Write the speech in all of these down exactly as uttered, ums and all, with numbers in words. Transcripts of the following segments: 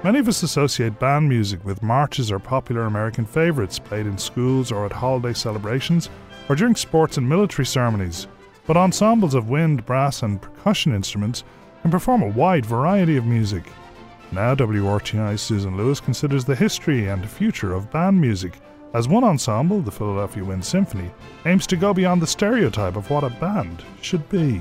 Many of us associate band music with marches or popular American favourites played in schools or at holiday celebrations or during sports and military ceremonies. But ensembles of wind, brass and percussion instruments can perform a wide variety of music. Now W R T I's Susan Lewis considers the history and future of band music, as one ensemble, the Philadelphia Wind Symphony, aims to go beyond the stereotype of what a band should be.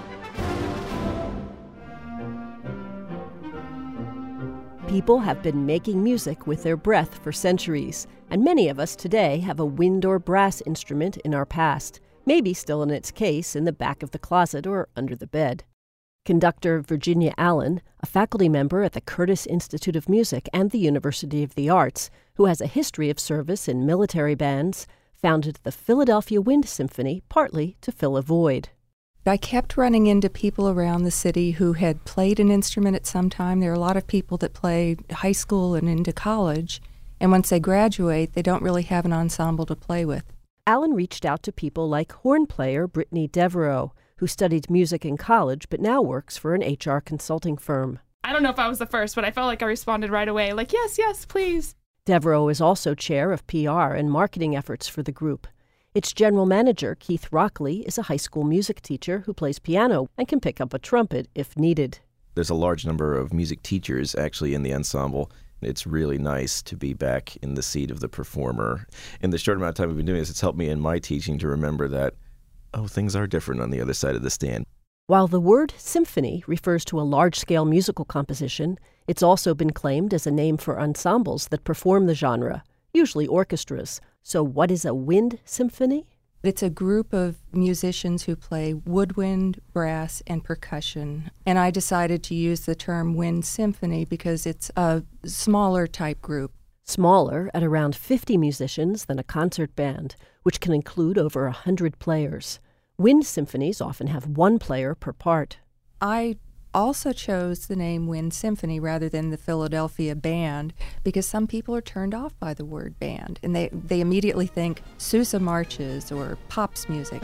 People have been making music with their breath for centuries, and many of us today have a wind or brass instrument in our past, maybe still in its case in the back of the closet or under the bed. Conductor Virginia Allen, a faculty member at the Curtis Institute of Music and the University of the Arts, who has a history of service in military bands, founded the Philadelphia Wind Symphony partly to fill a void. I kept running into people around the city who had played an instrument at some time. There are a lot of people that play high school and into college, and once they graduate, they don't really have an ensemble to play with. Allen reached out to people like horn player Brittany Devereaux, who studied music in college but now works for an H R consulting firm. I don't know if I was the first, but I felt like I responded right away, like, yes, yes, please. Devereaux is also chair of P R and marketing efforts for the group. Its general manager, Keith Rockley, is a high school music teacher who plays piano and can pick up a trumpet if needed. There's a large number of music teachers actually in the ensemble. It's really nice to be back in the seat of the performer. In the short amount of time we've been doing this, it's helped me in my teaching to remember that, oh, things are different on the other side of the stand. While the word symphony refers to a large-scale musical composition, it's also been claimed as a name for ensembles that perform the genre, usually orchestras. So what is a wind symphony? It's a group of musicians who play woodwind, brass, and percussion. And I decided to use the term wind symphony because it's a smaller type group. Smaller, at around fifty musicians, than a concert band, which can include over one hundred players. Wind symphonies often have one player per part. I also chose the name Wind Symphony rather than the Philadelphia Band because some people are turned off by the word band, and they, they immediately think Sousa marches or pops music.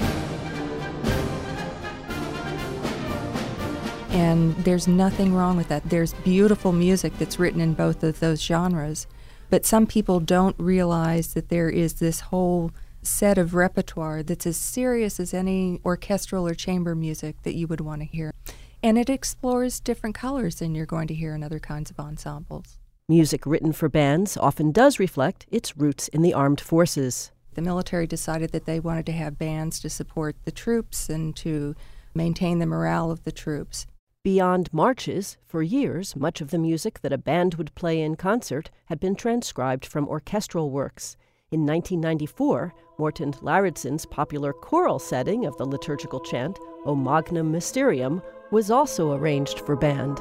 And there's nothing wrong with that. There's beautiful music that's written in both of those genres, but some people don't realize that there is this whole set of repertoire that's as serious as any orchestral or chamber music that you would want to hear. And it explores different colors than you're going to hear in other kinds of ensembles. Music written for bands often does reflect its roots in the armed forces. The military decided that they wanted to have bands to support the troops and to maintain the morale of the troops. Beyond marches, for years, much of the music that a band would play in concert had been transcribed from orchestral works. In nineteen ninety-four, Morton Larridson's popular choral setting of the liturgical chant, O Magnum Mysterium, was also arranged for band.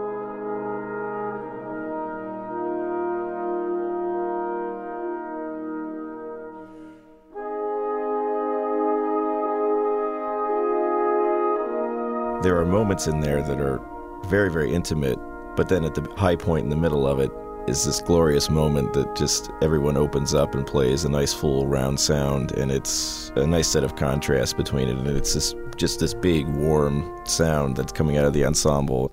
There are moments in there that are very, very intimate, but then at the high point in the middle of it is this glorious moment that just everyone opens up and plays a nice full round sound, and it's a nice set of contrast between it, and it's this, just this big warm sound that's coming out of the ensemble.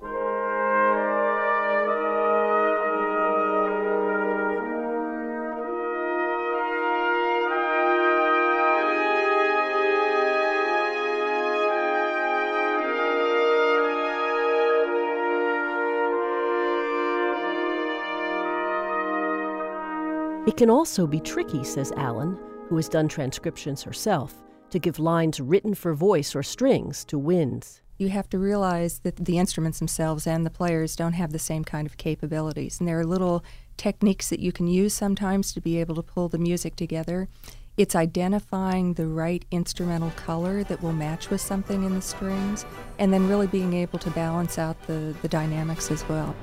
It can also be tricky, says Allen, who has done transcriptions herself, to give lines written for voice or strings to winds. You have to realize that the instruments themselves and the players don't have the same kind of capabilities, and there are little techniques that you can use sometimes to be able to pull the music together. It's identifying the right instrumental color that will match with something in the strings, and then really being able to balance out the, the dynamics as well.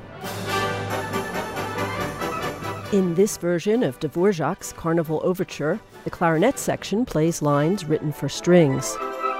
In this version of Dvorak's Carnival Overture, the clarinet section plays lines written for strings.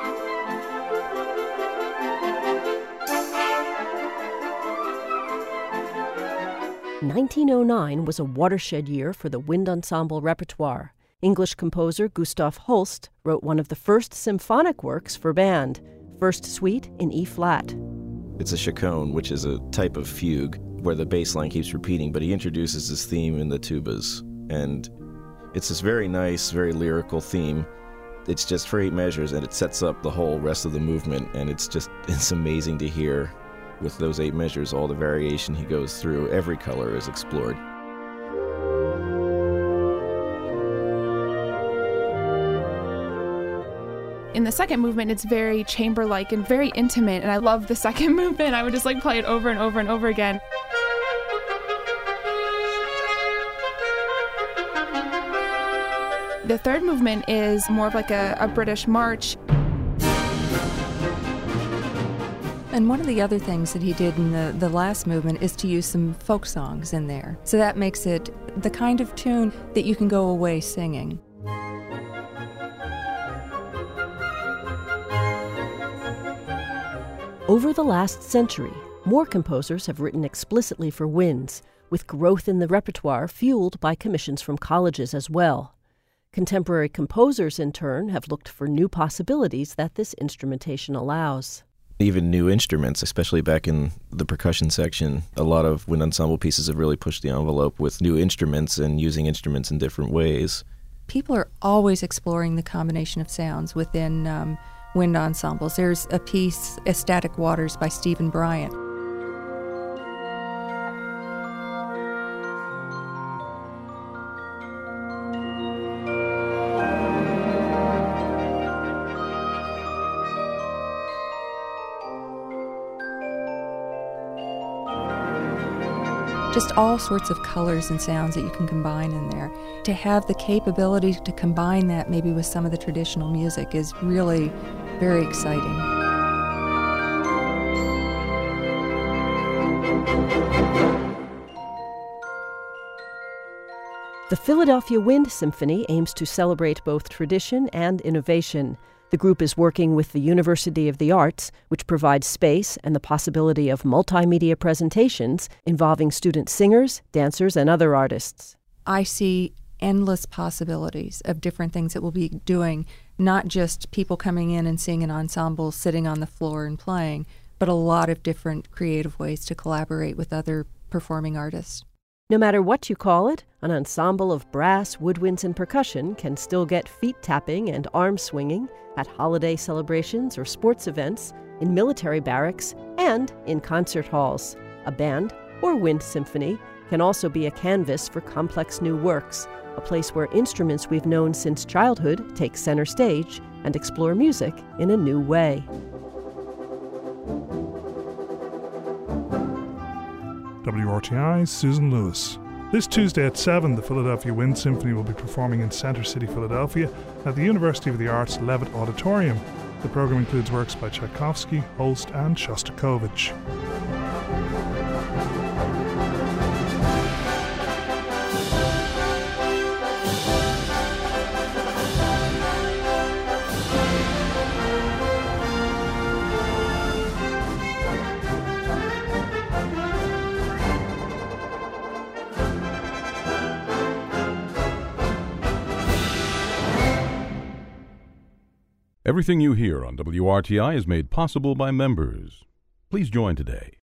nineteen oh nine was a watershed year for the wind ensemble repertoire. English composer Gustav Holst wrote one of the first symphonic works for band, First Suite in E-flat. It's a chaconne, which is a type of fugue, where the bass line keeps repeating, but he introduces this theme in the tubas. And it's this very nice, very lyrical theme. It's just for eight measures, and it sets up the whole rest of the movement, and it's just, it's amazing to hear with those eight measures, all the variation he goes through. Every color is explored. In the second movement, it's very chamber-like and very intimate, and I love the second movement. I would just like play it over and over and over again. The third movement is more of like a, a British march. And one of the other things that he did in the, the last movement is to use some folk songs in there. So that makes it the kind of tune that you can go away singing. Over the last century, more composers have written explicitly for winds, with growth in the repertoire fueled by commissions from colleges as well. Contemporary composers, in turn, have looked for new possibilities that this instrumentation allows. Even new instruments, especially back in the percussion section, a lot of wind ensemble pieces have really pushed the envelope with new instruments and using instruments in different ways. People are always exploring the combination of sounds within um, wind ensembles. There's a piece, Ecstatic Waters by Stephen Bryant. Just all sorts of colors and sounds that you can combine in there. To have the capability to combine that maybe with some of the traditional music is really very exciting. The Philadelphia Wind Symphony aims to celebrate both tradition and innovation. The group is working with the University of the Arts, which provides space and the possibility of multimedia presentations involving student singers, dancers, and other artists. I see endless possibilities of different things that we'll be doing, not just people coming in and seeing an ensemble sitting on the floor and playing, but a lot of different creative ways to collaborate with other performing artists. No matter what you call it, an ensemble of brass, woodwinds, and percussion can still get feet tapping and arm swinging at holiday celebrations or sports events, in military barracks, and in concert halls. A band, or wind symphony, can also be a canvas for complex new works, a place where instruments we've known since childhood take center stage and explore music in a new way. W R T I's Susan Lewis. This Tuesday at seven, the Philadelphia Wind Symphony will be performing in Center City, Philadelphia, at the University of the Arts Levitt Auditorium. The program includes works by Tchaikovsky, Holst, and Shostakovich. Everything you hear on W R T I is made possible by members. Please join today.